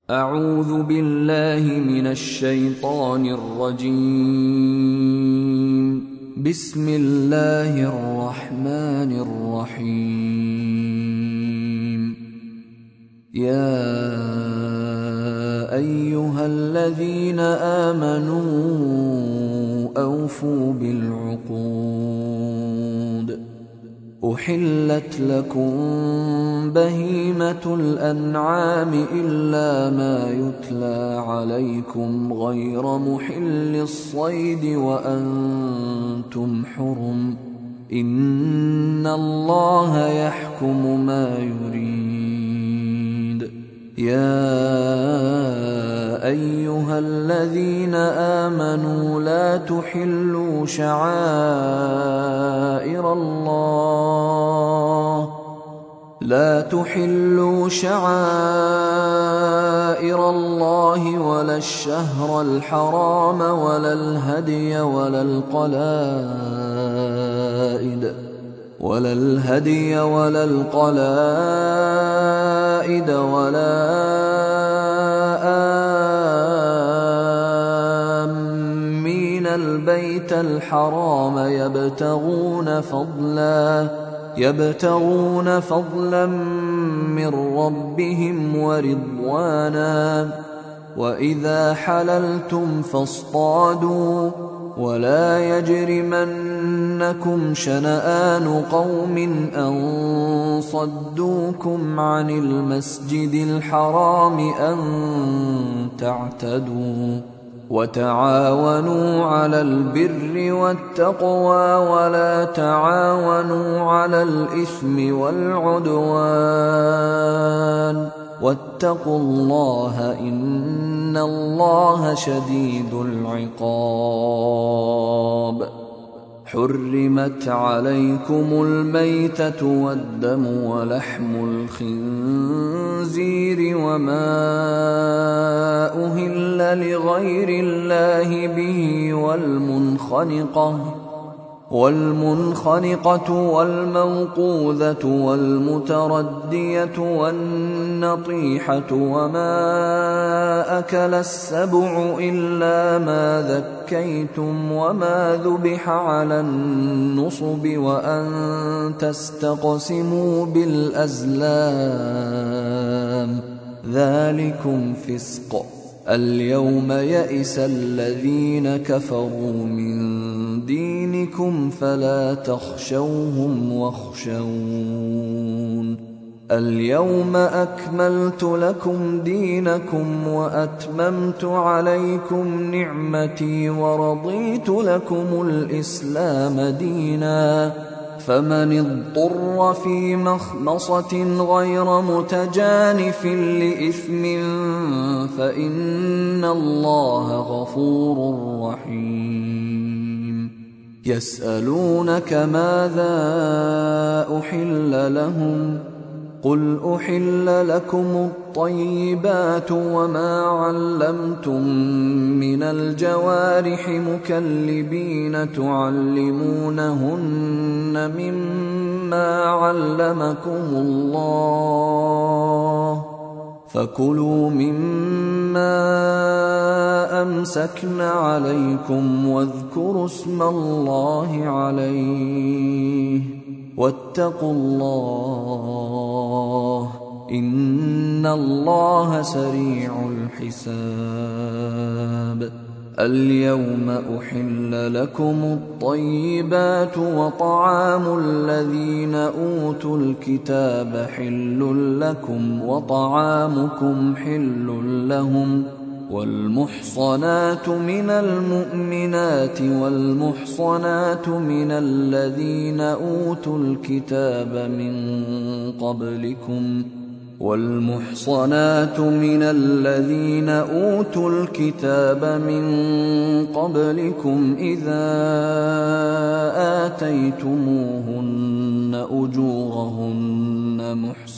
أعوذ بالله من الشيطان الرجيم. بسم الله الرحمن الرحيم. يا أيها الذين آمنوا أوفوا بالعقود. أحلت لكم بهيمة الأنعام إلا ما يتلى عليكم غير محل الصيد وأنتم حرم، إن الله يحكم ما يريد. يا أيها الذين آمنوا لا تحلوا شعائر الله ولا الشهر الحرام ولا الهدي ولا القلائد ولا آمين البيت الحرام يبتغون فضلا من ربهم ورضوانا. وإذا حللتم فاصطادوا، ولا يجرمنكم شنآن قوم أن صدوكم عن المسجد الحرام أن تعتدوا. وتعاونوا على البر والتقوى ولا تعاونوا على الإثم والعدوان، واتقوا الله إن الله شديد العقاب. حرمت عليكم الميتة والدم ولحم الخنزير وما أهل لغير الله به والمنخنقة والموقوذة والمتردية والنطيحة وما أكل السبع إلا ما ذكيتم وما ذبح على النصب وأن تستقسموا بالأزلام، ذلكم فسق. اليوم يئس الذين كفروا من دينكم فلا تخشوهم واخشون. اليوم أكملت لكم دينكم وأتممت عليكم نعمتي ورضيت لكم الإسلام دينا. فمن اضطر في مخمصة غير متجانف لإثم فإن الله غفور رحيم. يسألونك ماذا أحل لهم؟ قل أحل لكم الطيبات وما علمتم من الجوارح مكلبين تعلمونهن مما علمكم الله، فكلوا مما أمسكن عليكم واذكروا اسم الله عليه، واتقوا الله إن الله سريع الحساب. اليوم أحل لكم الطيبات وطعام الذين أوتوا الكتاب حل لكم وطعامكم حل لهم. والمحصنات من المؤمنات والمحصنات من الذين أوتوا الكتاب من قبلكم إذا آتيتموهن أجورهن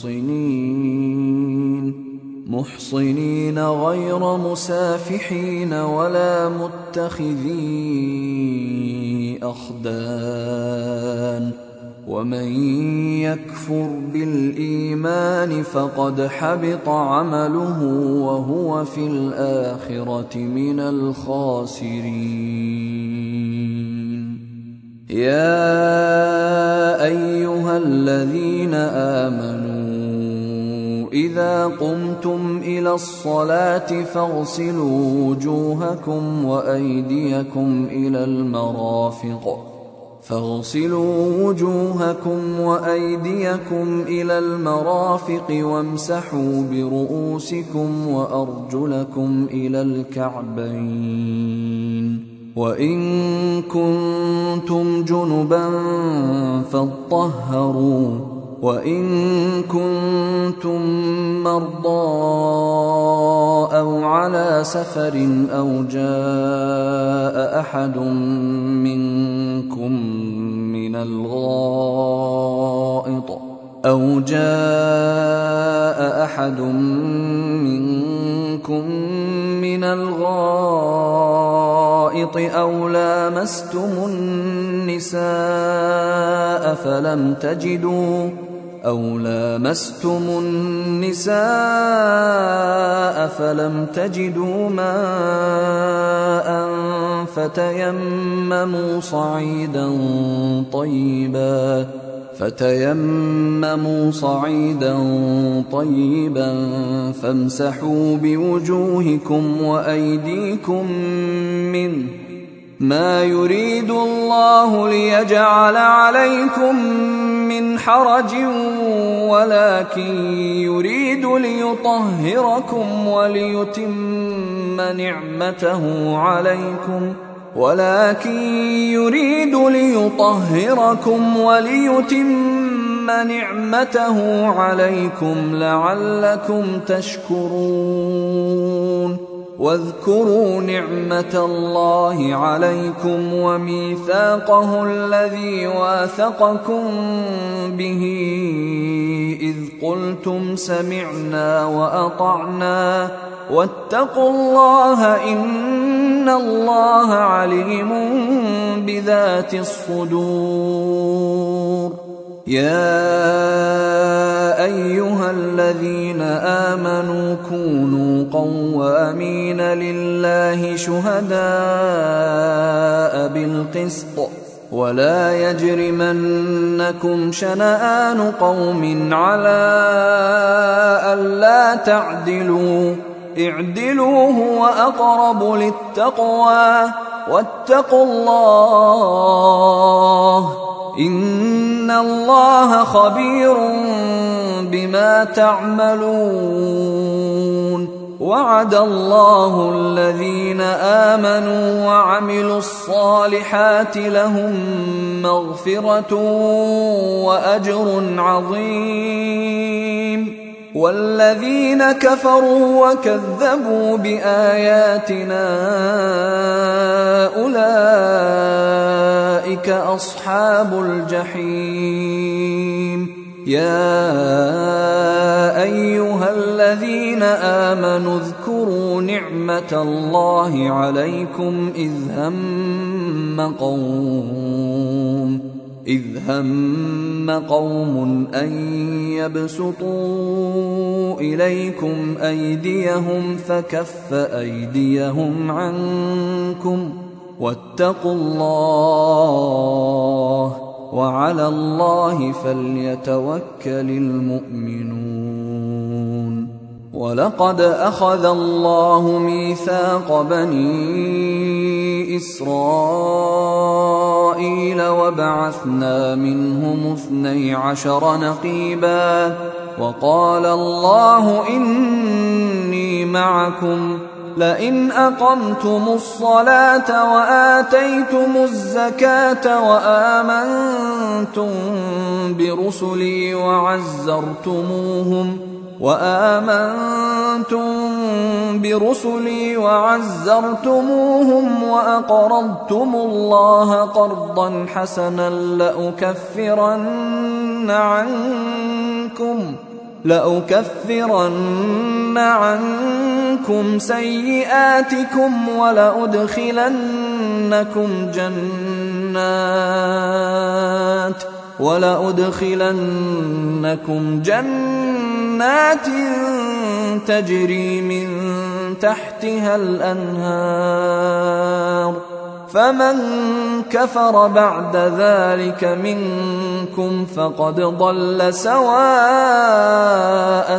محصنين غير مسافحين ولا متخذي أخدان، ومن يكفر بالإيمان فقد حبط عمله وهو في الآخرة من الخاسرين. يا أيها الذين آمنوا إذا قمتم إلى الصلاة فاغسلوا وجوهكم وأيديكم إلى المرافق وامسحوا برؤوسكم وأرجلكم إلى الكعبين، وإن كنتم جنبا فاطهروا، وإن كنتم مرضى أو على سفر أو جاء أحد منكم من الغائط أو لامستم النساء فلم تجدوا ماء فتيمموا صعيدا طيبا فامسحوا بوجوهكم وأيديكم منه، ما يريد الله ليجعل عليكم من حرج ولكن يريد ليطهركم وليتم نعمته عليكم لعلكم تشكرون. واذكروا نعمة الله عليكم وميثاقه الذي واثقكم به إذ قلتم سمعنا وأطعنا واتقوا الله إن الله عليم بذات الصدور. يا أيها الذين آمنوا كونوا قوامين لله شهداء بالقسط ولا يجرمنكم شنآن قوم على ألا تعدلوا، اعدلوا هو أقرب للتقوى واتقوا الله إن الله خبير بما تعملون. وعد الله الذين آمنوا وعملوا الصالحات لهم مغفرة وأجر عظيم، والذين كفروا وكذبوا بآياتنا أولئك أصحاب الجحيم. يا أيها الذين آمنوا اذكروا نعمة الله عليكم إذ هم قوم أن يبسطوا إليكم أيديهم فكف أيديهم عنكم واتقوا الله وعلى الله فليتوكل المؤمنون. ولقد أخذ الله ميثاق بني إسرائيل وبعثنا منهم 12 نقيبا وقال الله إني معكم لئن أقمتم الصلاة وآتيتم الزكاة وآمنتم برسلي وعزرتموهم وأقرضتم الله قرضا حسنا لأكفرن عنكم سيئاتكم ولأدخلنكم جنات تجري من تحتها الأنهار فمن كفر بعد ذلك منكم فقد ضل سواء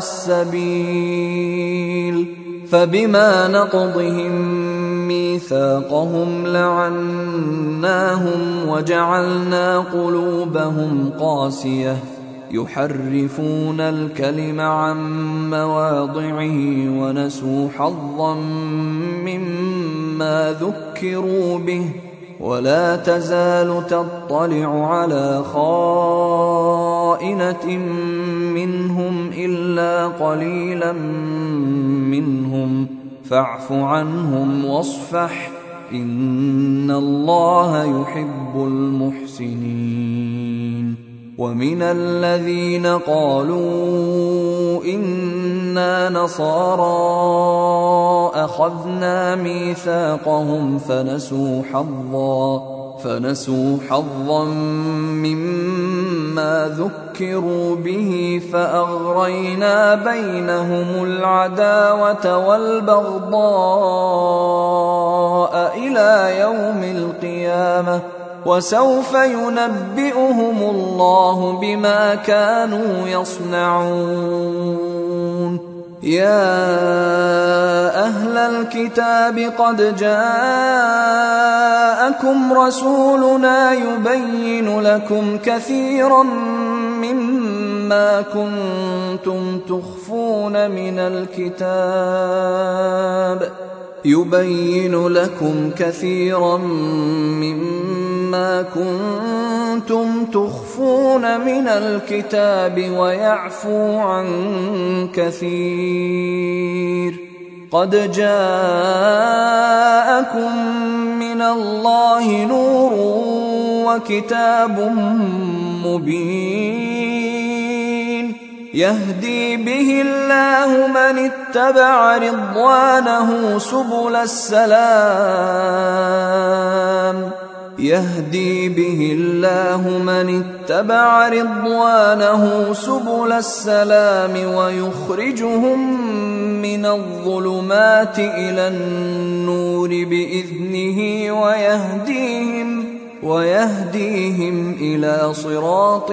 السبيل. فبما نقضهم ميثاقهم لعناهم وجعلنا قلوبهم قاسية يحرفون الكلم عن مواضعه ونسوا حظا مما ذكروا به ولا تزال تطلع على خائنة منهم إلا قليلا منهم فاعف عنهم واصفح إن الله يحب المحسنين. ومن الذين قالوا إنا نصارى أخذنا ميثاقهم فنسوا حظا مما ذكروا به فأغرينا بينهم العداوة والبغضاء إلى يوم القيامة وسوف ينبئهم الله بما كانوا يصنعون. يا أهل الكتاب قد جاءكم رسولنا يبين لكم كثيرا مما كنتم تخفون من الكتاب ويعفو عن كثير. قد جاءكم من الله نور وكتاب مبين يهدي به الله من اتبع رضوانه سبل السلام ويخرجهم من الظلمات إلى النور بإذنه ويهديهم إلى صراط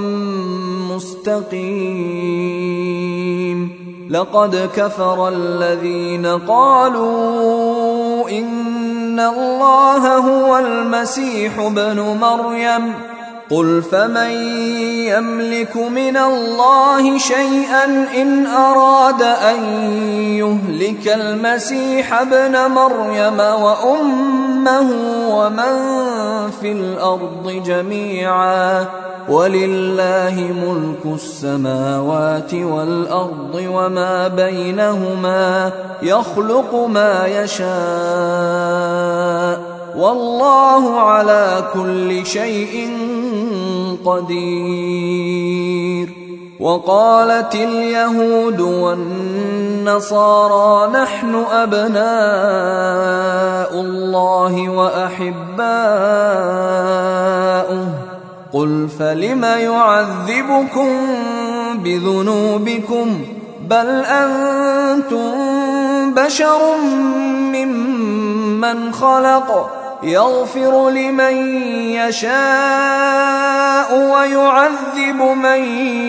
مستقيم. لقد كفر الذين قالوا إن الله هو المسيح ابن مريم قل فمن يملك من الله شيئا إن أراد أن يهلك المسيح ابن مريم وأمه ومن في الأرض جميعا ولله ملك السماوات والأرض وما بينهما يخلق ما يشاء والله على كل شيء قدير. وقالت اليهود والنصارى نحن أبناء الله وأحباؤه قل فلم يعذبكم بذنوبكم بل أنتم بشر ممن خلق يغفر لمن يشاء ويعذب من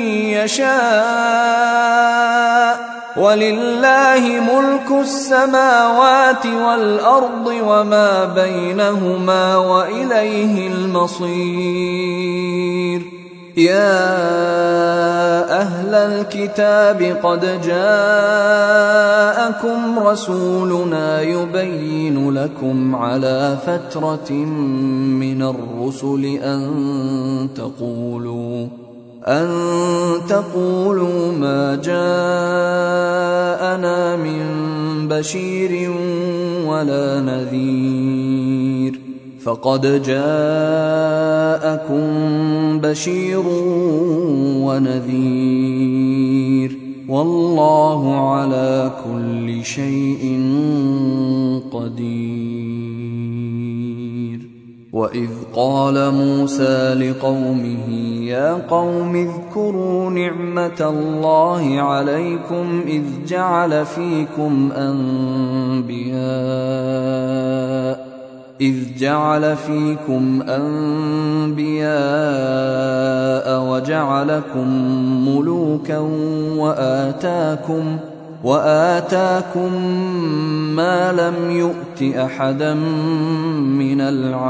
يشاء ولله ملك السماوات والأرض وما بينهما وإليه المصير. يا أهل الكتاب قد جاءكم رسولنا يبين لكم على فترة من الرسل أن تقولوا ما جاءنا من بشير ولا نذير فقد جاءكم بشير ونذير والله على كل شيء قدير. وإذ قال موسى لقومه يا قوم اذكروا نعمة الله عليكم إذ جعل فيكم أنبياء وجعلكم ملوكا وآتاكم ما لم يؤت أحدا من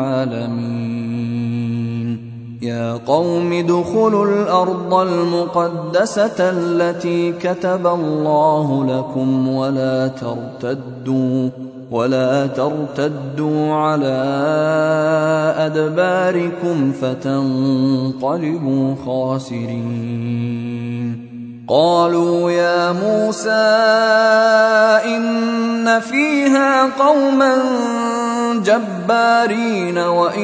العالمين يا قوم ادخلوا الأرض المقدسة التي كتب الله لكم ولا ترتدوا على أدباركم فتنقلبوا خاسرين قالوا يا موسى إن فيها قوما جبارين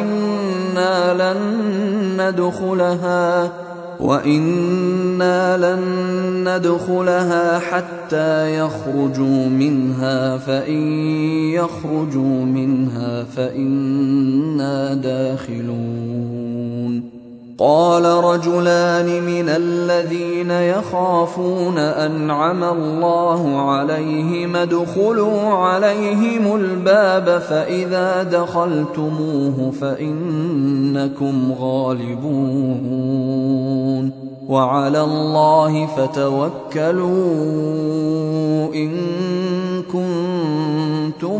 وإنا لن ندخلها حتى يخرجوا منها فإن يخرجوا منها فإنا داخلون قال رجلان من الذين يخافون أنعم الله عليهم ادخلوا عليهم الباب فإذا دخلتموه فإنكم غالبون وعلى الله فتوكلوا إن كنتم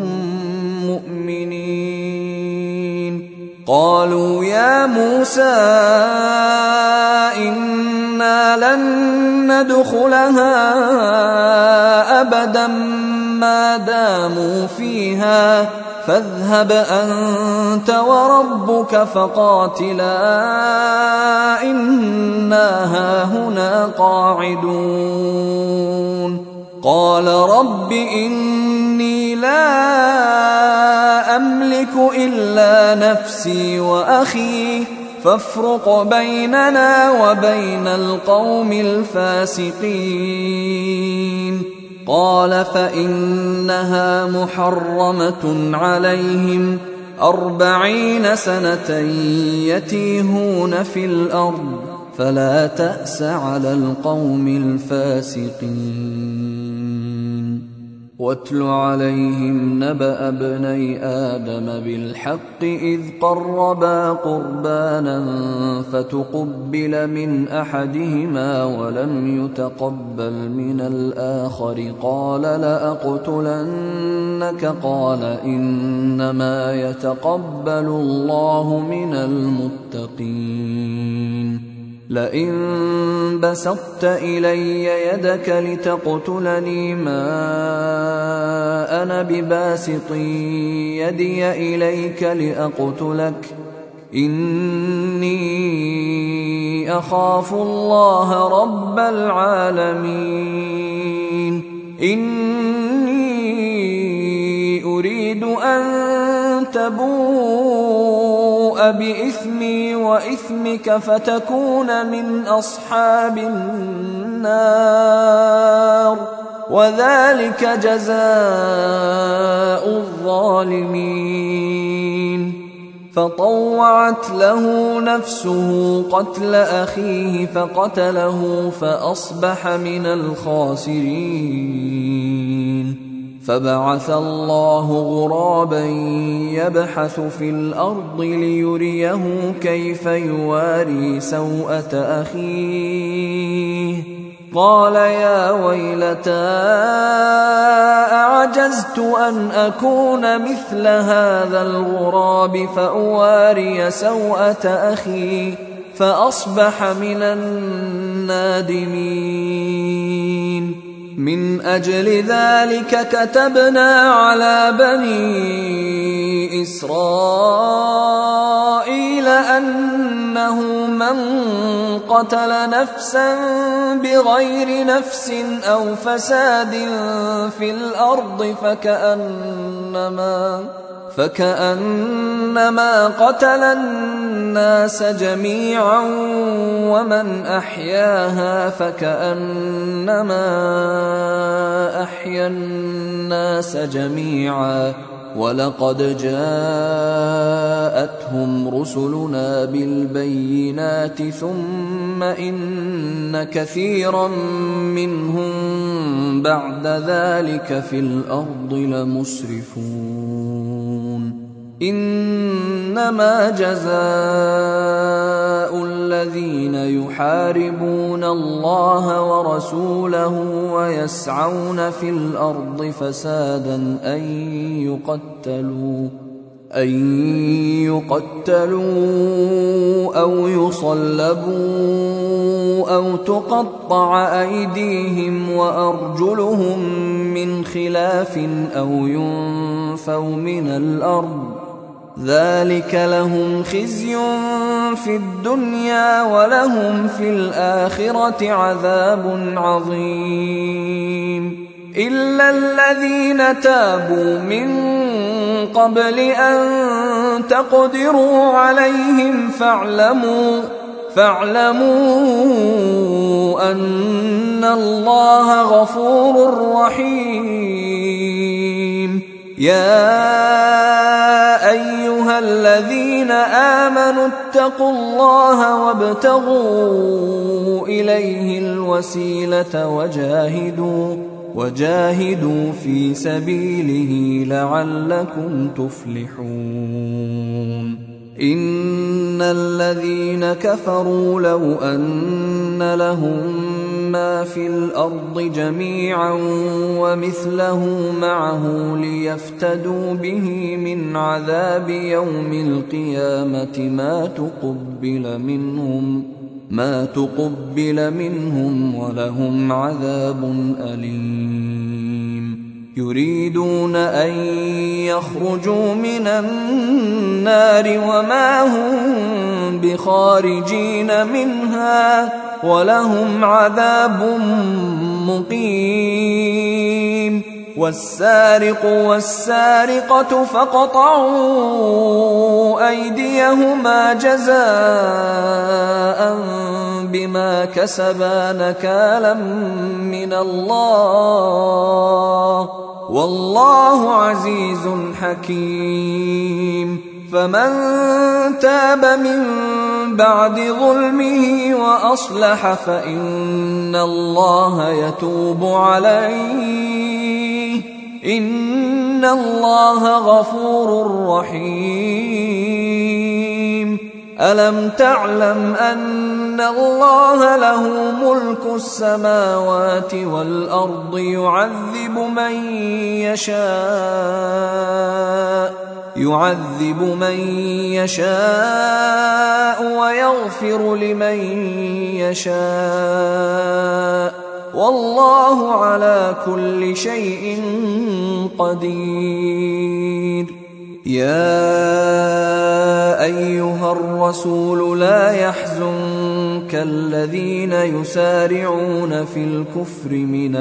مؤمنين قالوا يا موسى إنا لن ندخلها أبدا ما داموا فيها فاذهب أنت وربك فقاتلا إنا هاهنا قاعدون قال رب إني لا أملك إلا نفسي وأخي فافرق بيننا وبين القوم الفاسقين قال فإنها محرمة عليهم 40 سنة يتيهون في الأرض فلا تأس على القوم الفاسقين واتل عليهم نبأ ابني آدم بالحق إذ قربا قربانا فتقبل من أحدهما ولم يتقبل من الآخر قال لأقتلنك قال إنما يتقبل الله من المتقين لئن بسطت إلي يدك لتقتلني ما أنا بباسط يدي إليك لأقتلك إني أخاف الله رب العالمين إني أريد أن تبوء بإثمي وإثمك فتكون من أصحاب النار وذلك جزاء الظالمين فطوعت له نفسه قتل أخيه فقتله فأصبح من الخاسرين فبعث الله غرابا يبحث في الأرض ليريه كيف يواري سوءة أخيه قال يا ويلتى أعجزت أن أكون مثل هذا الغراب فأواري سوءة أخي فأصبح من النادمين من أجل ذلك كتبنا على بني إسرائيل أنه من قتل نفسا بغير نفس أو فساد في الأرض فكأنما قتل الناس جميعا ومن أحياها فكأنما أحيا الناس جميعا ولقد جاءتهم رسلنا بالبينات ثم إن كثيرا منهم بعد ذلك في الأرض لمسرفون إنما جزاء الذين يحاربون الله ورسوله ويسعون في الأرض فسادا أن يقتلوا أو يصلبوا أو تقطع أيديهم وأرجلهم من خلاف أو ينفوا من الأرض ذلك لهم خزي في الدنيا ولهم في الآخرة عذاب عظيم إلا الذين تابوا من قبل أن تقدروا عليهم فاعلموا أن الله غفور رحيم يا أيها الذين آمنوا اتقوا الله وابتغوا إليه الوسيلة وجاهدوا في سبيله لعلكم تفلحون إن الذين كفروا لو أن لهم ما في الأرض جميعا ومثله معه ليفتدوا به من عذاب يوم القيامة ما تقبل منهم ولهم عذاب أليم يريدون أن يخرجوا من النار وما هم بخارجين منها ولهم عذاب مقيم والسارق والسارقة فاقطعوا أيديهما جزاء بما كسبا نكالا من الله والله عزيز حكيم فمن تاب من بعد ظلمه وأصلح فإن الله يتوب عليه إن الله غفور رحيم ألم تعلم أن الله له ملك السماوات والأرض يعذب من يشاء ويغفر لمن يشاء والله على كل شيء قدير يا أيها الرسول لا يحزنك الذين يسارعون في الكفر من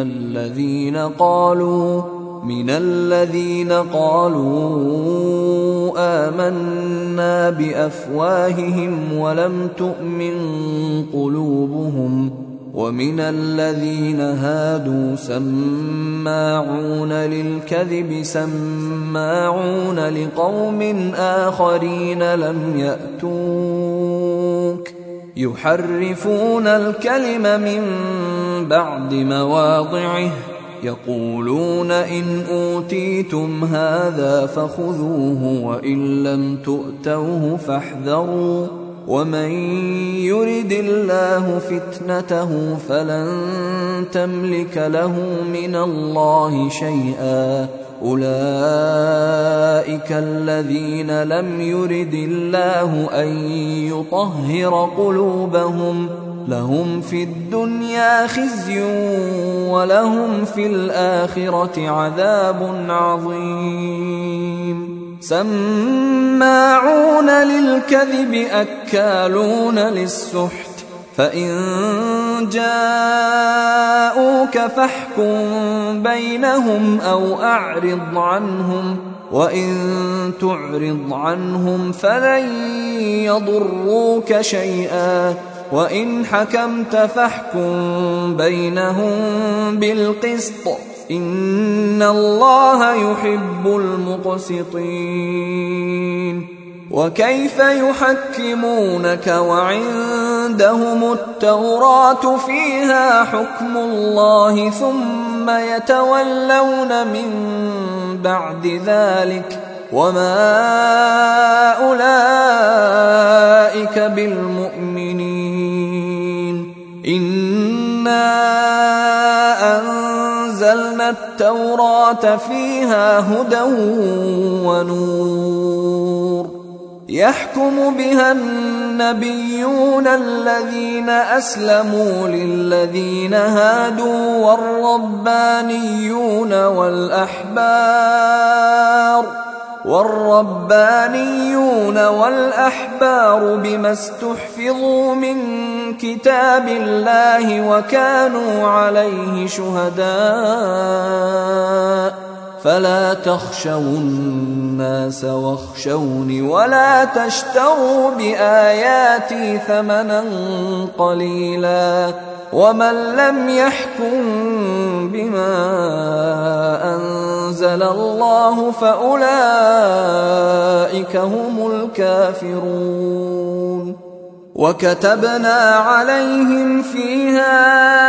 الذين قالوا آمنا بأفواههم ولم تؤمن قلوبهم ومن الذين هادوا سماعون للكذب سماعون لقوم آخرين لم يأتوك يحرفون الكلم من بعد مواضعه يقولون إن أوتيتم هذا فخذوه وإن لم تؤتوه فاحذروا ومن يرد الله فتنته فلن تملك له من الله شيئا أولئك الذين لم يرد الله أن يطهر قلوبهم لهم في الدنيا خزي ولهم في الآخرة عذاب عظيم سماعون للكذب أكالون للسحت فإن جاءوك فاحكم بينهم أو أعرض عنهم وإن تعرض عنهم فلن يضروك شيئا وإن حكمت فاحكم بينهم بالقسط إن الله يحب المقسطين. وكيف يحكمونك وعندهم التوراة فيها حكم الله ثم يتولون من بعد ذلك وما أولئك بالمؤمنين. إنا أنزلنا التوراة فيها هدى ونور يحكم بها النبيون الذين أسلموا للذين هادوا والربانيون والأحبار بما استحفظوا من كتاب الله وكانوا عليه شهداء فلا تخشوا الناس واخشوني ولا تشتروا بآياتي ثمنا قليلا ومن لم يحكم بما أنزل الله فأولئك هم الكافرون. وكتبنا عليهم فيها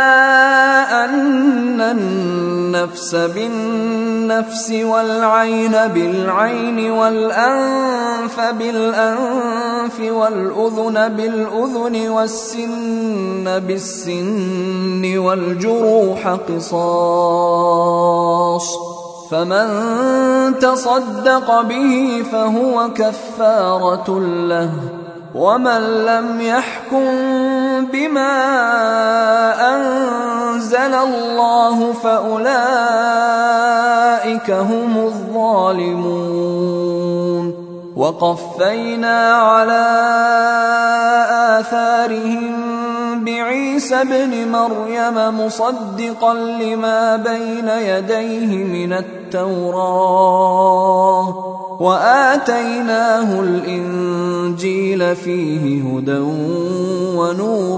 أن النفس بالنفس والعين بالعين والأنف بالأنف والأذن بالأذن والسن بالسن والجروح قصاص فمن تصدق به فهو كفارة له ومن لم يحكم بما أنزل الله فأولئك هم الظالمون. وقفينا على آثارهم بعيسى ابن مريم مصدقا لما بين يديه من التوراة وآتيناه الإنجيل فيه هدى ونور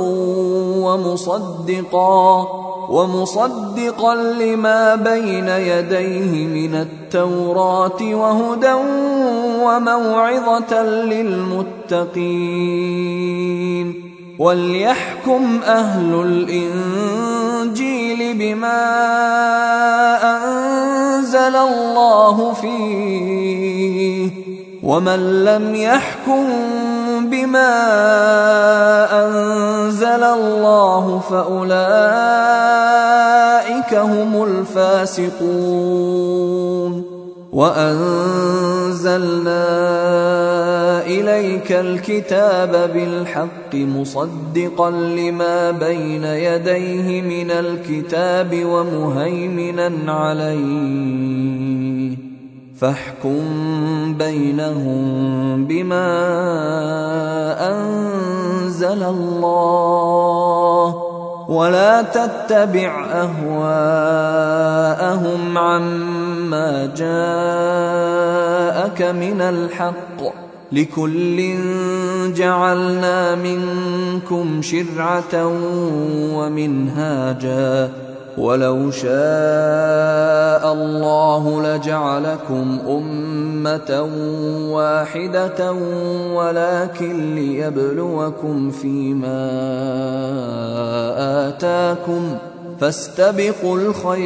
ومصدقا لما بين يديه من التوراة وهدى وموعظة للمتقين. وليحكم أهل الإنجيل بما أنزل الله فيه ومن لم يحكم بما أنزل الله فأولئك هم الفاسقون. وأنزلنا إليك الكتاب بالحق مصدقا لما بين يديه من الكتاب ومهيمنا عليه فاحكم بينهم بما أنزل الله ولا تتبع أهواءهم عما جاءك من الحق لكل جعلنا منكم شرعة ومنهاجا ولو شاء الله لجعلكم أمة واحدة ولكن ليبلوكم فيما آتاكم فاستبقوا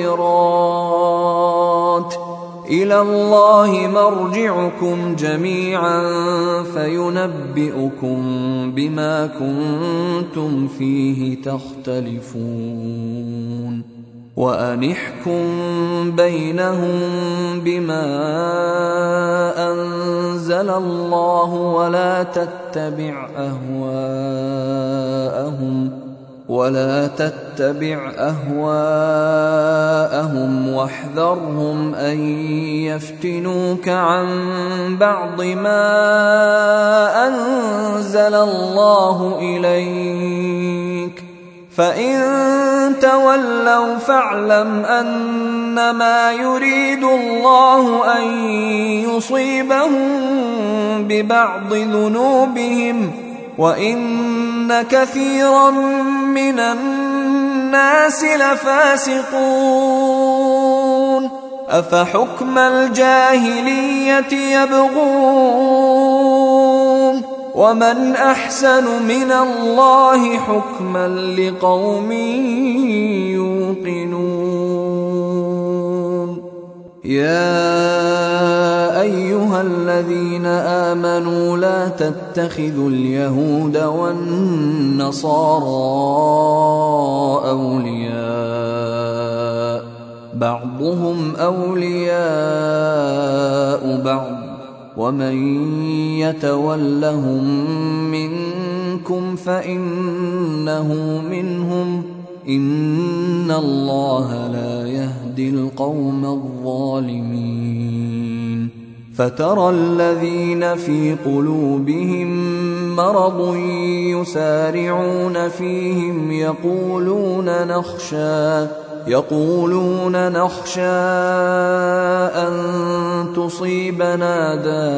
الخيرات إلى الله مرجعكم جميعا فينبئكم بما كنتم فيه تختلفون. وأن احكم بينهم بما أنزل الله ولا تتبع أهواءهم واحذرهم أن يفتنوك عن بعض ما أنزل الله إليك فإن تولوا فاعلم أنما يريد الله أن يصيبهم ببعض ذنوبهم وإن كثيرا من الناس لفاسقون أفحكم الجاهلية يبغون ومن أحسن من الله حكما لقوم يوقنون يا أيها الذين آمنوا لا تتخذوا اليهود والنصارى أولياء بعضهم أولياء بعض ومن يتولهم منكم فإنه منهم إن الله لا يهدي القوم الظالمين فترى الذين في قلوبهم مرض يسارعون فيهم يقولون نخشى أن تصيبنا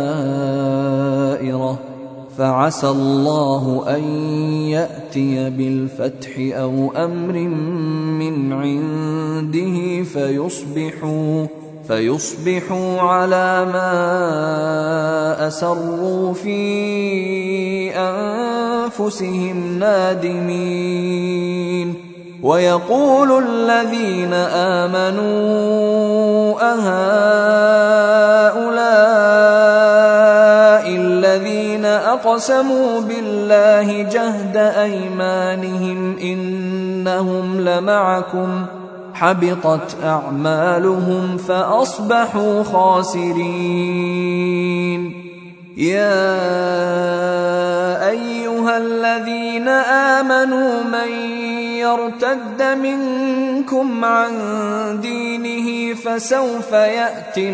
دائرة فعسى الله أن يأتي بالفتح أو أمر من عنده فيصبحوا على ما أسروا في أنفسهم نادمين ويقول الذين آمنوا أهؤلاء الذين أقسموا بالله جهد أيمانهم إنهم لمعكم حبطت أعمالهم فأصبحوا خاسرين يا أيها الذين آمنوا من يرتد منكم عن دينه فسوف يأتي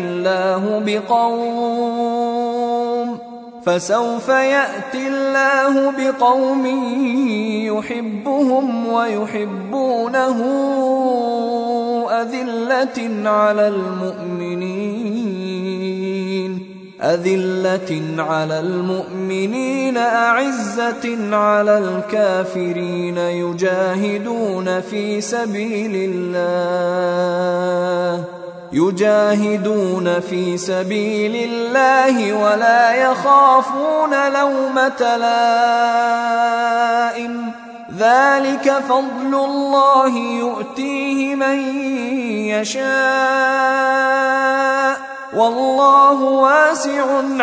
الله بقوم يحبهم ويحبونه أذلة على المؤمنين أعزة على الكافرين يجاهدون في سبيل الله ولا يخافون لومة لائم ذلك فضل الله يؤتيه من يشاء والله واسع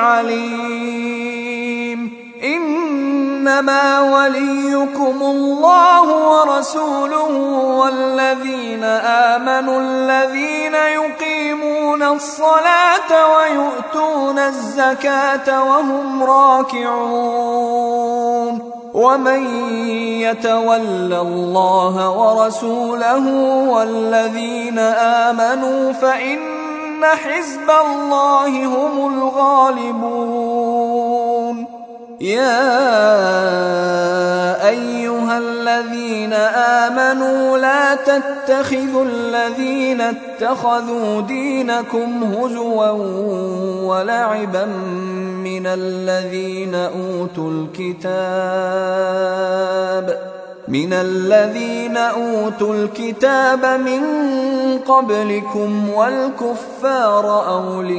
عليم إنما وليكم الله ورسوله والذين آمنوا الذين يقيمون الصلاة ويؤتون الزكاة وهم راكعون ومن يتول الله ورسوله والذين آمنوا فإن حزب الله هم الغالبون يا أيها الذين آمنوا لا تتخذوا الذين اتخذوا دينكم هزوا ولعبا من الذين أوتوا الكتاب من قبلكم والكفار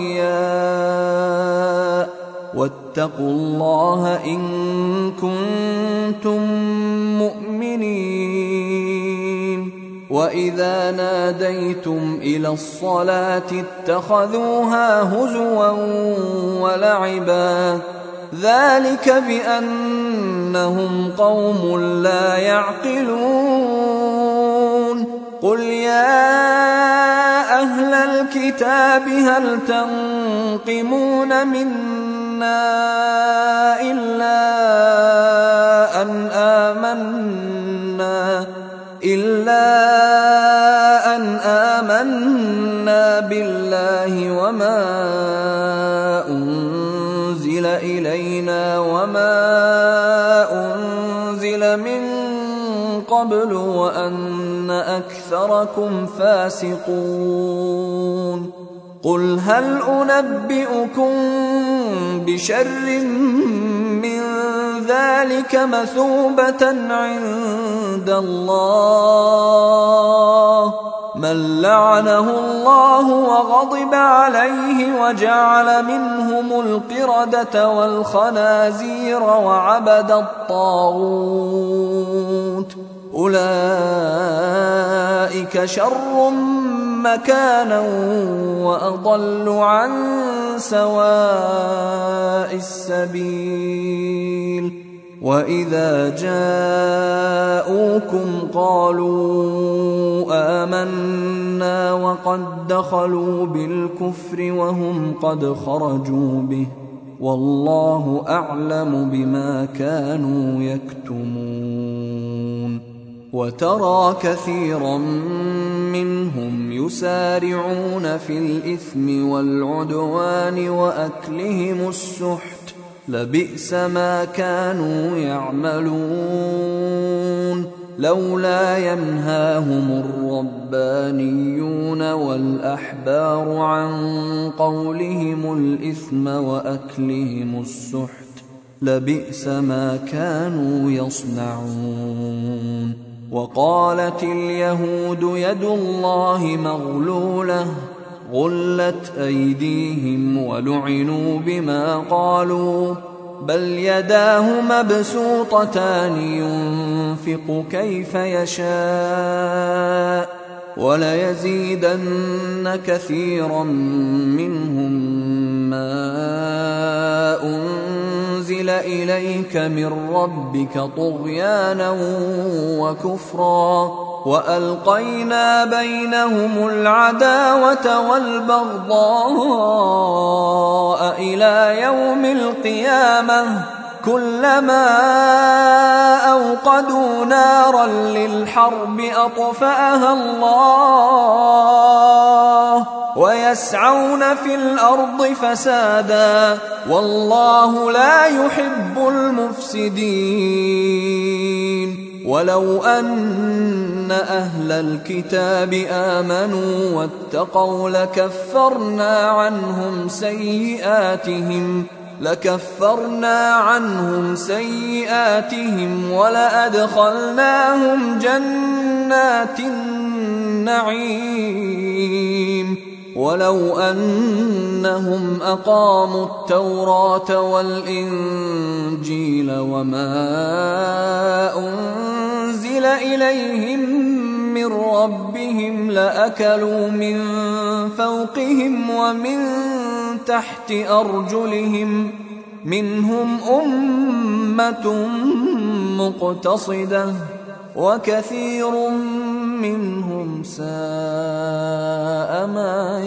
أولياء واتقوا الله إن كنتم مؤمنين وإذا ناديتم إلى الصلاة اتخذوها هزوا ولعبا ذلك بأنهم قوم لا يعقلون قل يا أهل الكتاب هل تنقمون منا إلا أن آمنا بالله وما أنزل إلينا وما أنزل من قبل وأن أكثركم فاسقون قل هل أنبئكم بشر من ذلك مثوبة عند الله من لعنه الله وغضب عليه وجعل منهم القردة والخنازير وعبد الطاغوت أولئك شر مكانا وأضل عن سواء السبيل وإذا جاءوكم قالوا آمنا وقد دخلوا بالكفر وهم قد خرجوا به والله أعلم بما كانوا يكتمون وترى كثيرا منهم يسارعون في الإثم والعدوان وأكلهم السحت لبئس ما كانوا يعملون لولا ينهاهم الربانيون والأحبار عن قولهم الإثم وأكلهم السحت لبئس ما كانوا يصنعون وقالت اليهود يد الله مغلولة غلت أيديهم ولعنوا بما قالوا بل يداه مبسوطتان ينفق كيف يشاء وليزيدن كثيرا منهم ما أنزل إليك من ربك طغيانا وكفرا وألقينا بينهم العداوة والبغضاء إلى يوم القيامة كلما أوقدوا نارا للحرب أطفأها الله ويسعون في الأرض فسادا والله لا يحب المفسدين ولو أن أهل الكتاب آمنوا واتقوا لكفرنا عنهم سيئاتهم ولأدخلناهم جنات النعيم ولو أنهم أقاموا التوراة والإنجيل وما أنزل إليهم من ربهم لأكلوا من فوقهم ومن تحت أرجلهم منهم أمة مقتصدة وكثير منهم ساء ما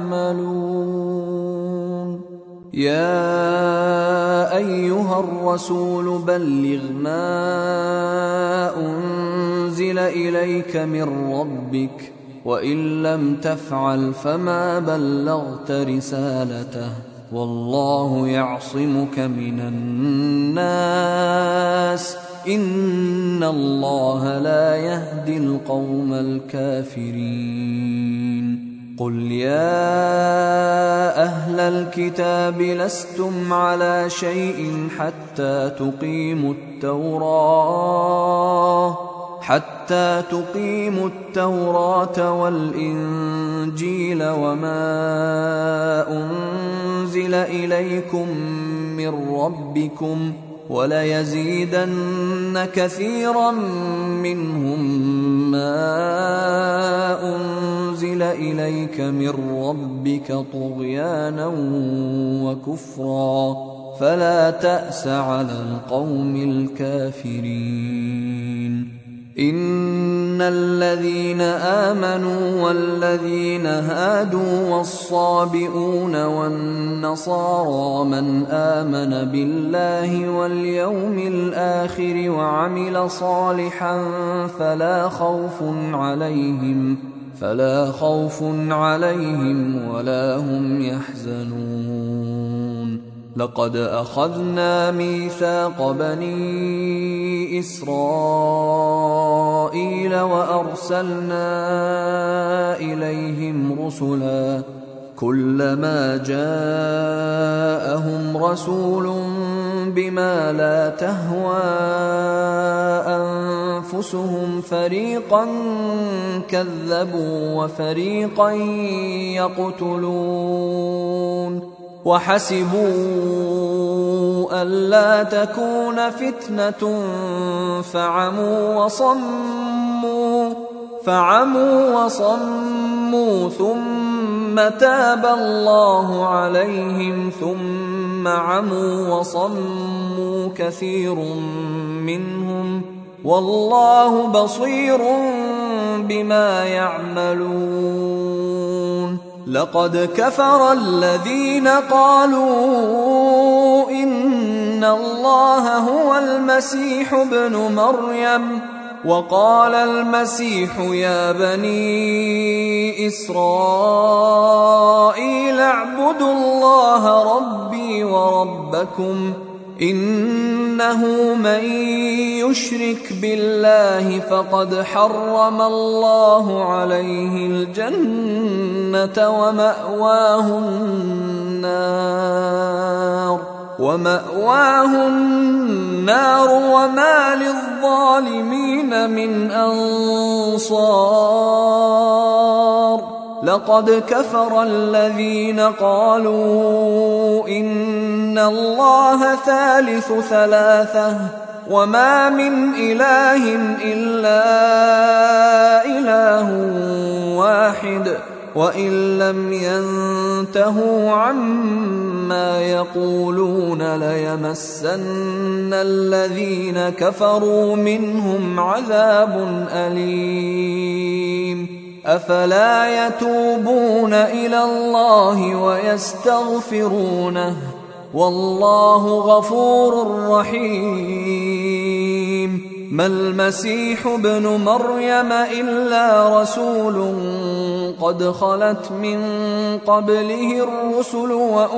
يعملون يا أيها الرسول بلغ ما أنزل إليك من ربك وإن لم تفعل فما بلغت رسالته والله يعصمك من الناس إن الله لا يهدي القوم الكافرين قل يا أهل الكتاب لستم على شيء حتى تقيموا التوراة والإنجيل وما أنزل إليكم من ربكم وليزيدن كثيرا منهم ما أنزل إليك من ربك طغيانا وكفرا فلا تأس على القوم الكافرين إن الذين آمنوا والذين هادوا والصابئون والنصارى من آمن بالله واليوم الآخر وعمل صالحا فلا خوف عليهم ولا هم يحزنون لقد أخذنا ميثاق بني إسرائيل وأرسلنا إليهم رسلا كلما جاءهم رسول بما لا تهوى أنفسهم فريقا كذبوا وفريقا يقتلون وحسبوا ألا تكون فتنة فعموا وصموا ثم تاب الله عليهم ثم عموا وصموا كثير منهم والله بصير بما يعملون لقد كفر الذين قالوا إن الله هو المسيح ابن مريم وقال المسيح يا بني إسرائيل اعبدوا الله ربي وربكم إنه من يشرك بالله فقد حرم الله عليه الجنة ومأواه النار وما للظالمين من أنصار لقد كفر الذين قالوا إن الله ثالث ثلاثة وما من إله إلا إله واحد وإن لم ينتهوا عما يقولون ليمسن الذين كفروا منهم عذاب أليم أفلا يتوبون إلى الله ويستغفرونه والله غفور رحيم ما المسيح ابن مريم إلا رسول قد خلت من قبله الرسل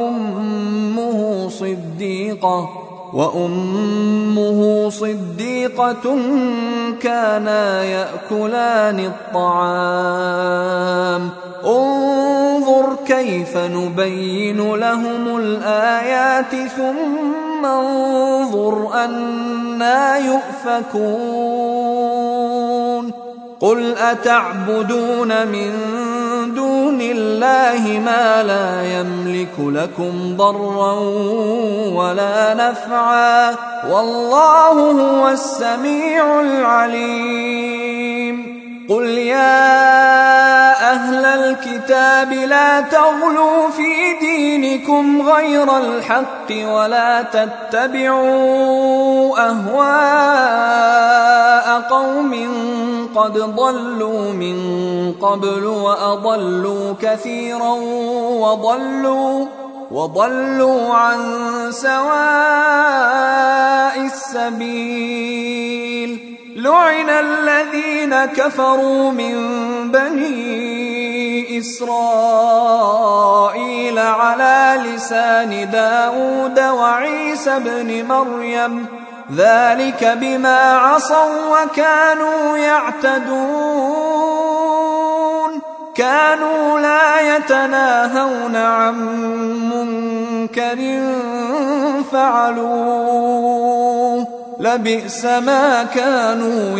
وأمه صديقة كانا يأكلان الطعام انظر كيف نبين لهم الآيات ثم انظر أنى يؤفكون قل أتعبدون من دون الله ما لا يملك لكم ضرا ولا نفعا والله هو السميع العليم قل يا أهل الكتاب لا تغلوا في دينكم غير الحق ولا تتبعوا أهواء قوم قد ضلوا من قبل وأضلوا كثيرا وضلوا عن سواء السبيل لعن الذين كفروا من بني إسرائيل على لسان داود وعيسى بن مريم ذلك بما عصوا وكانوا يعتدون كانوا لا يتناهون عن منكر فعلوه لبئس ما كانوا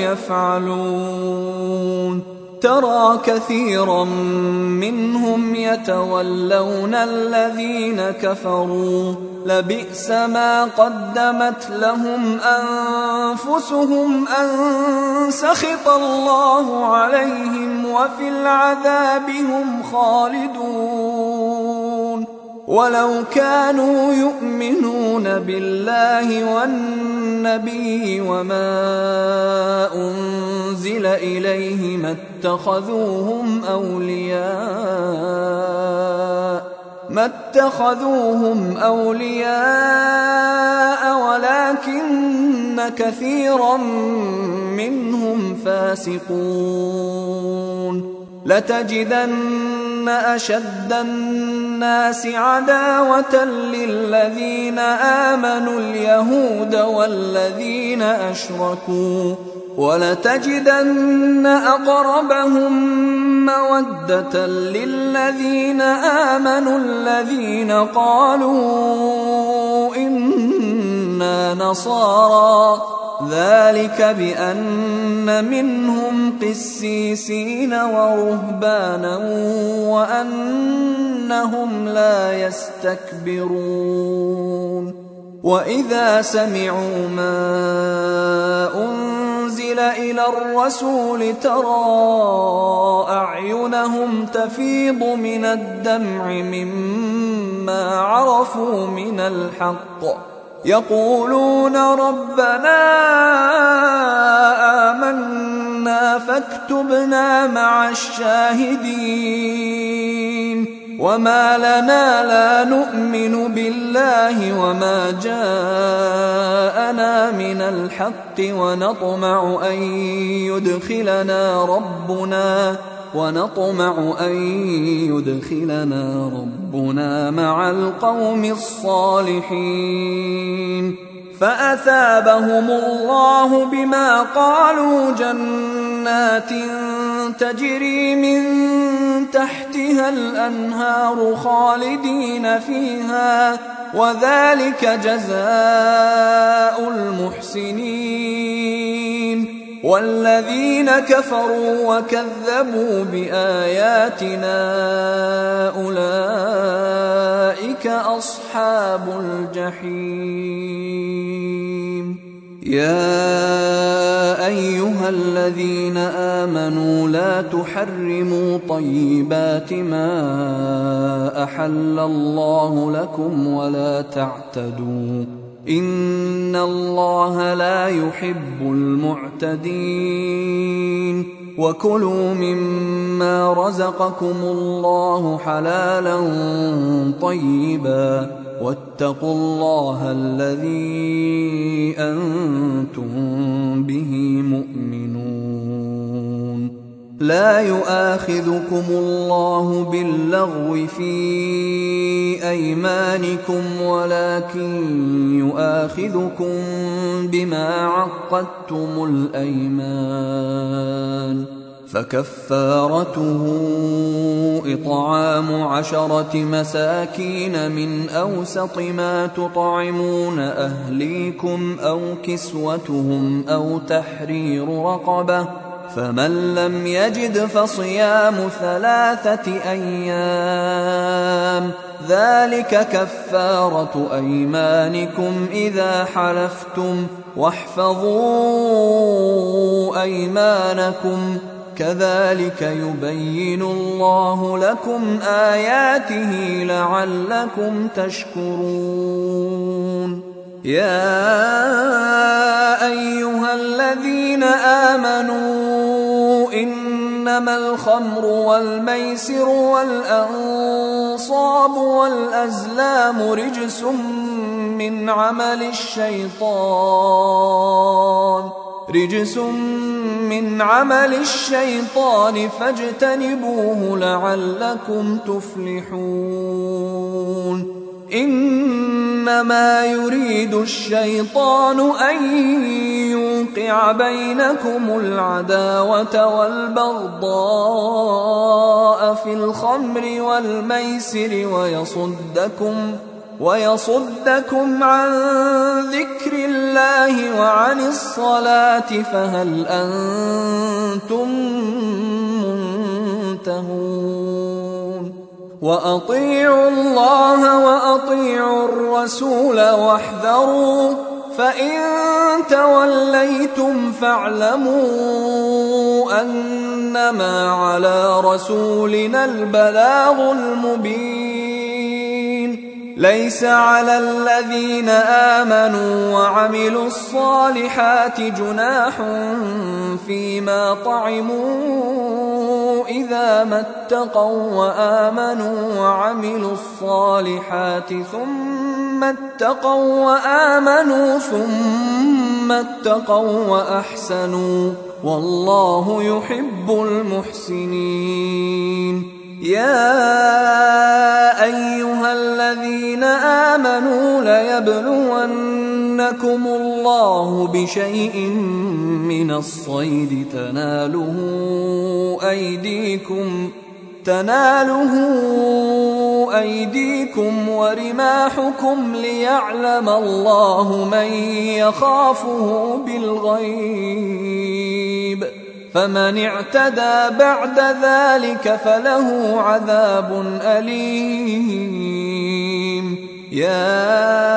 يفعلون ترى كثيرا منهم يتولون الذين كفروا لبئس ما قدمت لهم أنفسهم أن سخط الله عليهم وفي العذاب هم خالدون ولو كانوا يؤمنون بالله والنبي وما أنزل إليه ما اتخذوهم أولياء ولكن كثيرا منهم فاسقون لتجدن أشد الناس عداوة للذين آمنوا اليهود والذين أشركوا ولتجدن أقربهم مودة للذين آمنوا الذين قالوا إنا نصارى ذلك بأن منهم قسيسين ورهبانا وأنهم لا يستكبرون وإذا سمعوا ما أنزل إلى الرسول ترى أعينهم تفيض من الدمع مما عرفوا من الحق يقولون ربنا آمنا فاكتبنا مع الشاهدين وما لنا لا نؤمن بالله وما جاءنا من الحق ونطمع أن يدخلنا ربنا مع القوم الصالحين فأثابهم الله بما قالوا جنات تجري من تحتها الأنهار خالدين فيها وذلك جزاء المحسنين والذين كفروا وكذبوا بآياتنا أولئك أصحاب الجحيم يا أيها الذين آمنوا لا تحرموا طيبات ما أحل الله لكم ولا تعتدوا إن الله لا يحب المعتدين وكلوا مما رزقكم الله حلالا طيبا واتقوا الله الذي أنتم به مؤمنون لا يؤاخذكم الله باللغو في أيمانكم ولكن يؤاخذكم بما عقدتم الأيمان فكفارته إطعام 10 مساكين من أوسط ما تطعمون أهليكم أو كسوتهم أو تحرير رقبة فمن لم يجد فصيام 3 أيام ذلك كفارة أيمانكم إذا حلفتم واحفظوا أيمانكم كذلك يبين الله لكم آياته لعلكم تشكرون يا أيها الذين آمنوا إنما الخمر والميسر والأنصاب والأزلام رجس من عمل الشيطان فاجتنبوه لعلكم تفلحون إنما يريد الشيطان أن يوقع بينكم العداوة والبغضاء في الخمر والميسر ويصدكم عن ذكر الله وعن الصلاة فهل أنتم منتهون وأطيعوا الله وأطيعوا الرسول واحذروا فإن توليتم فاعلموا أنما على رسولنا البلاغ المبين ليس على الذين آمنوا وعملوا الصالحات جناح فيما طعموا إذا ما اتقوا وآمنوا وعملوا الصالحات ثم اتقوا وأحسنوا والله يحب المحسنين يا أيها الذين آمنوا ليبلونكم الله بشيء من الصيد تناله أيديكم ورماحكم ليعلم الله من يخافه بالغيب، فمن اعتدى بعد ذلك فله عذاب أليم. يا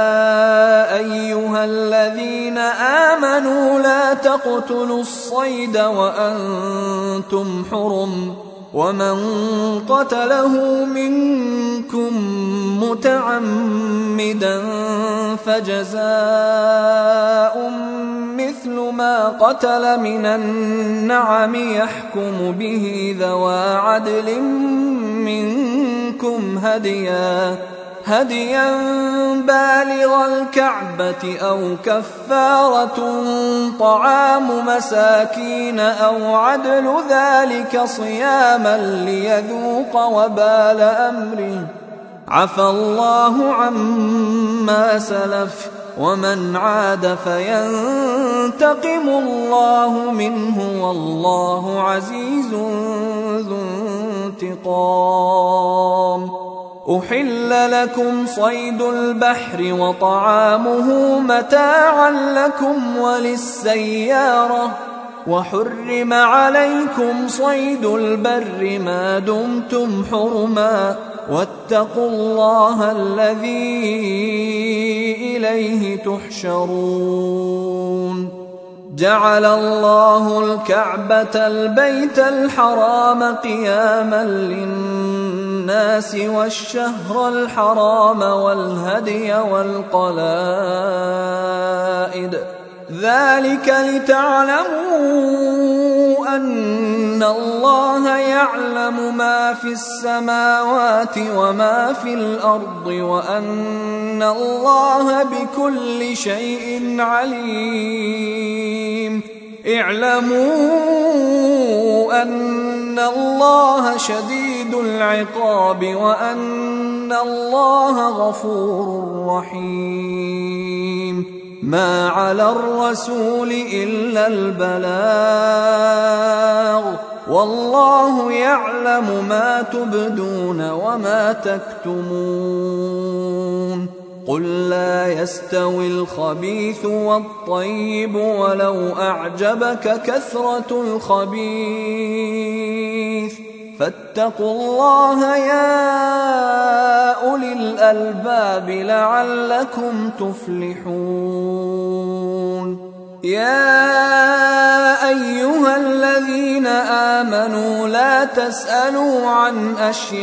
أيها الذين آمنوا لا تقتلوا الصيد وأنتم حرم، ومن قتله منكم متعمدا فجزاء مثل ما قتل من النعم يحكم به ذوى عدل منكم هديا بالغ الكعبة أو كفارة طعام مساكين أو عدل ذلك صياما ليذوق وبال أمره، عفى الله عما سلف، ومن عاد فينتقم الله منه والله عزيز ذو انتقام. أحل لكم صيد البحر وطعامه متاعا لكم وللسيارة، وحرم عليكم صيد البر ما دمتم حرما، واتقوا الله الذي إليه تحشرون. جعل الله الكعبة البيت الحرام قياما للناس والشهر الحرام والهدي والقلائد، ذلك لتعلموا أن الله يعلم ما في السماوات وما في الأرض، وأن الله بكل شيء عليم. اعلموا أن الله شديد العقاب وأن الله غفور رحيم. ما على الرسول إلا البلاغ، والله يعلم ما تبدون وما تكتمون. قل لا يستوي الخبيث والطيب ولو أعجبك كثرة الخبيث، فاتقوا الله يا أولي الألباب لعلكم تفلحون. يا أيها الذين آمنوا لا تسألوا عن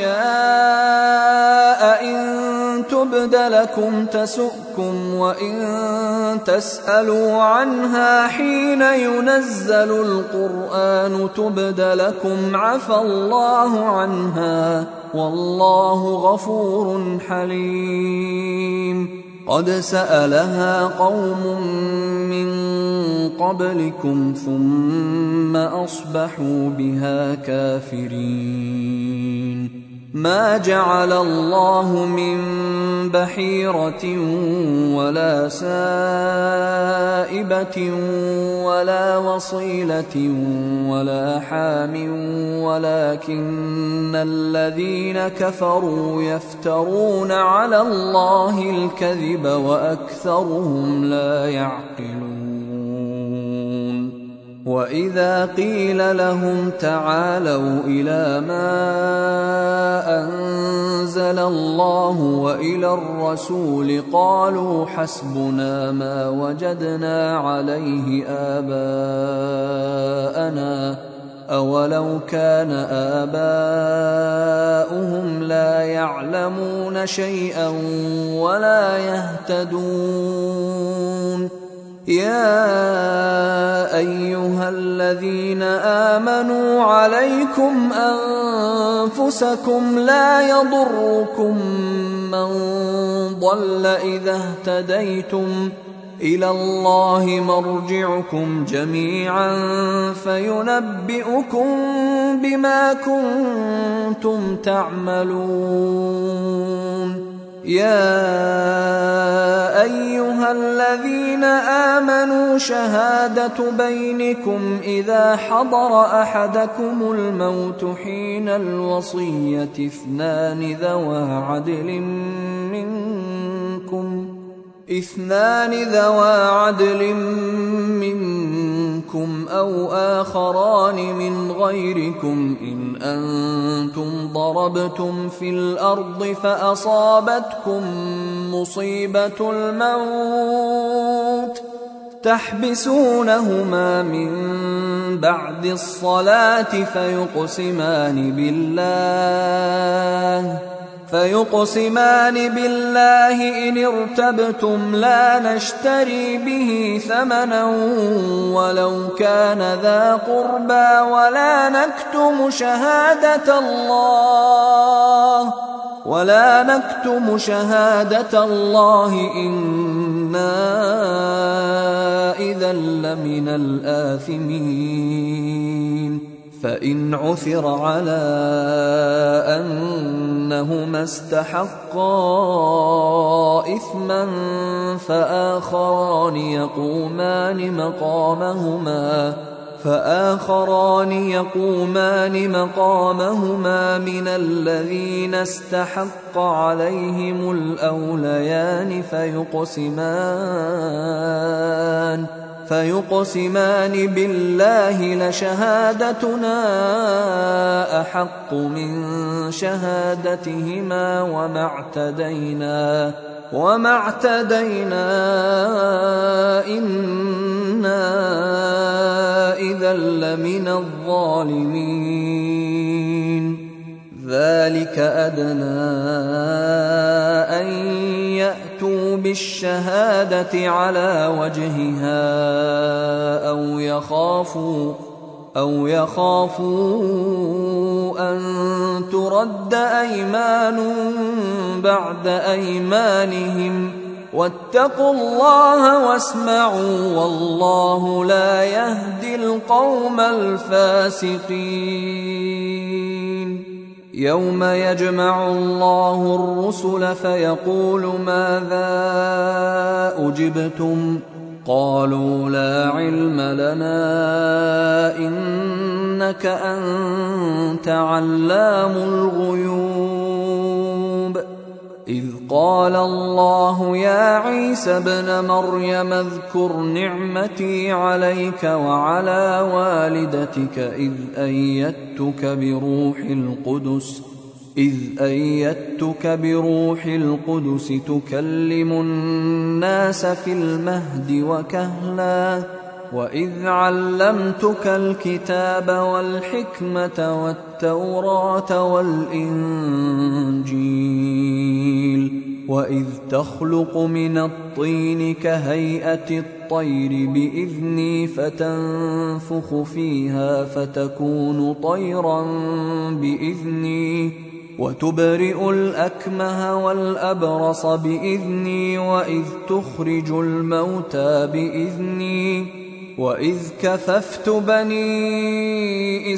أشياء إن تبد لكم تسؤكم، وإن تسألوا عنها حين ينزل القرآن تبد لكم عفى الله عنها، والله غفور حليم. قد سألها قوم من قبلكم ثم أصبحوا بها كافرين. ما جعل الله من بحيرة ولا سائبة ولا وصيلة ولا حام، ولكن الذين كفروا يفترون على الله الكذب وأكثرهم لا يعقلون. وإذا قيل لهم تعالوا إلى ما أنزل الله وإلى الرسول قالوا حسبنا ما وجدنا عليه آباءنا، أولو كان آباؤهم لا يعلمون شيئا ولا يهتدون. يا أيها الذين آمنوا عليكم أنفسكم لا يضركم من ضل إذا اهتديتم إلى الله مرجعكم جميعا فينبئكم بما كنتم تعملون. يا أيها الذين آمنوا شهادة بينكم إذا حضر أحدكم الموت حين الوصية اثنان ذوى عدل منكم أو آخران من غيركم إن أنتم ضربتم في الأرض فأصابتكم مصيبة الموت تحبسونهما من بعد الصلاة فيقسمان بالله إن ارتبتم لا نشتري به ثمنا ولو كان ذا قربى ولا نكتم شهادة الله إنا إذا لمن الآثمين. فإن عثر على أنهما استحقا إثما فآخران يقومان مقامهما من الذين استحق عليهم الأوليان فيقسمان بالله لشهادتنا أحق من شهادتهما وما اعتدينا إنا إذا لمن الظالمين. ذلك أدنى أن يأتوا بالشهادة على وجهها أو يخافوا أن ترد أيمان بعد أيمانهم واتقوا الله واسمعوا والله لا يهدي القوم الفاسقين. يوم يجمع الله الرسل فيقول ماذا أجبتم قالوا لا علم لنا إنك أنت علام الغيوب. إذ قال الله يا عيسى ابن مريم اذكر نعمتي عليك وعلى والدتك إذ أيدتك بروح القدس تكلم الناس في المهد وكهلا وإذ علمتك الكتاب والحكمة والتوراة والإنجيل وإذ تخلق من الطين كهيئة الطير بإذني فتنفخ فيها فتكون طيرا بإذني وتبرئ الأكمه والأبرص بإذني وإذ تخرج الموتى بإذني وإذ كففت بني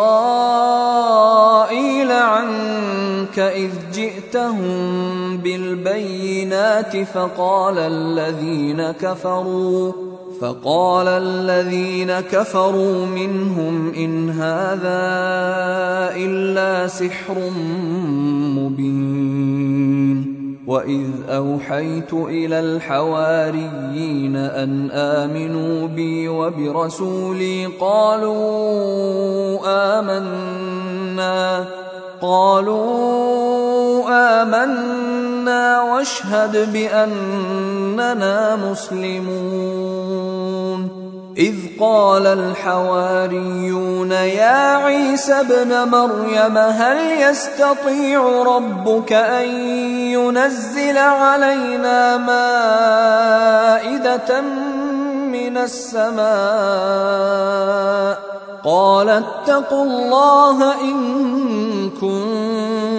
إسرائيل عنك إذ جئتهم بالبينات فقال الذين كفروا منهم إن هذا إلا سحر مبين. وإذ أوحيت إلى الحواريين أن آمنوا بي وبرسولي قالوا آمنا واشهد بأننا مسلمون. إذ قال الحواريون يا عيسى ابن مريم هل يستطيع ربك أن ينزل علينا مائدة من السماء قال اتقوا الله إن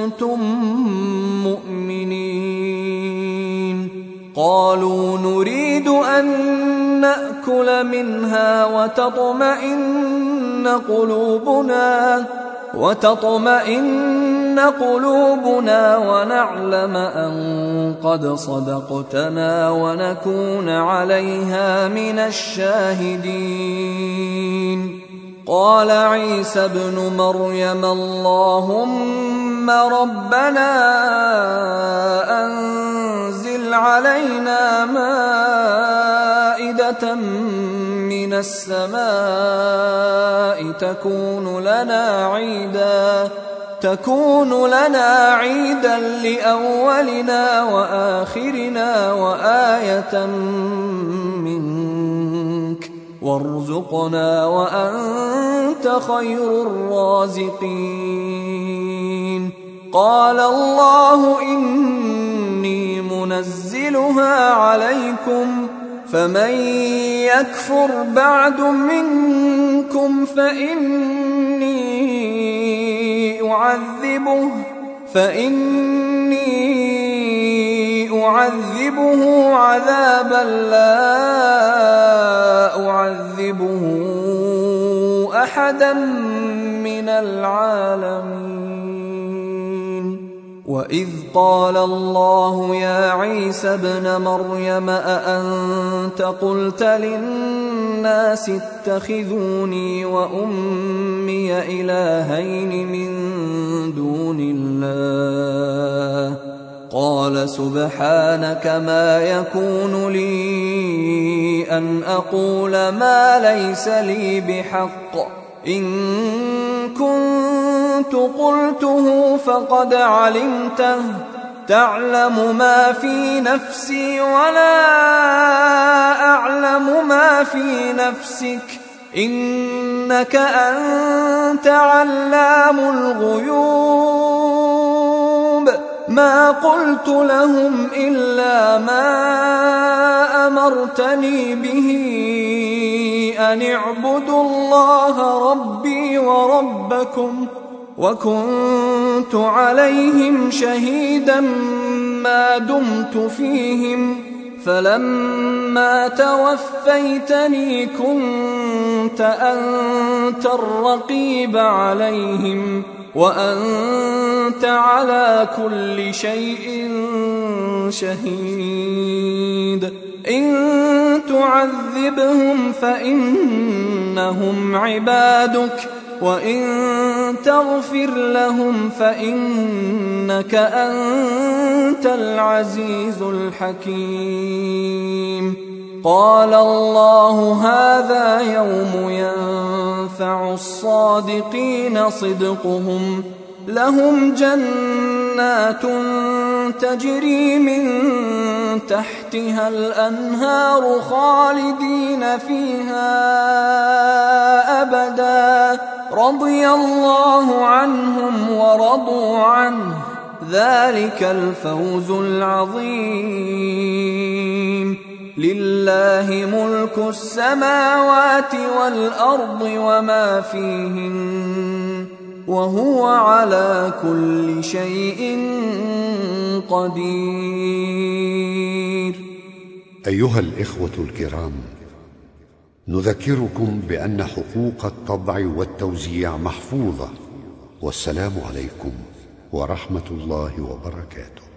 كنتم مؤمنين. قالوا نريد نريد أن نأكل منها وتطمئن قلوبنا ونعلم أن قد صدقتنا ونكون عليها من الشاهدين. قال عيسى ابن مريم اللهم ربنا أنزل علينا مائدة من السماء تكون لنا عيدا لأولنا وآخرنا وآية منك وارزقنا وأنت خير الرازقين. قال الله إني منزلها عليكم فمن يكفر بعد منكم فإني أعذبه عذابا لا أعذبه أحدا من العالمين. وإذ قال الله يا عيسى ابن مريم أأنت قلت للناس اتخذوني وأمي إلهين من دون الله قال سبحانك ما يكون لي أن أقول ما ليس لي بحق إن كنت قلته فقد علمته تعلم ما في نفسي ولا أعلم ما في نفسك إنك أنت علام الغيوب. ما قلت لهم إلا ما أمرتني به أن اعبدوا الله ربي وربكم وكنت عليهم شهيدا ما دمت فيهم فلما توفيتني كنت أنت الرقيب عليهم وأنت على كل شيء شهيد. إن تعذبهم فإنهم عبادك وإن تغفر لهم فإنك أنت العزيز الحكيم. قال الله هذا يوم ينفع الصادقين صدقهم لهم جنات تجري من تحتها الأنهار خالدين فيها أبدا رضي الله عنهم ورضوا عنه ذلك الفوز العظيم. لله ملك السماوات والأرض وما فيهن وهو على كل شيء قدير. أيها الإخوة الكرام، نذكركم بأن حقوق الطبع والتوزيع محفوظة. والسلام عليكم ورحمة الله وبركاته.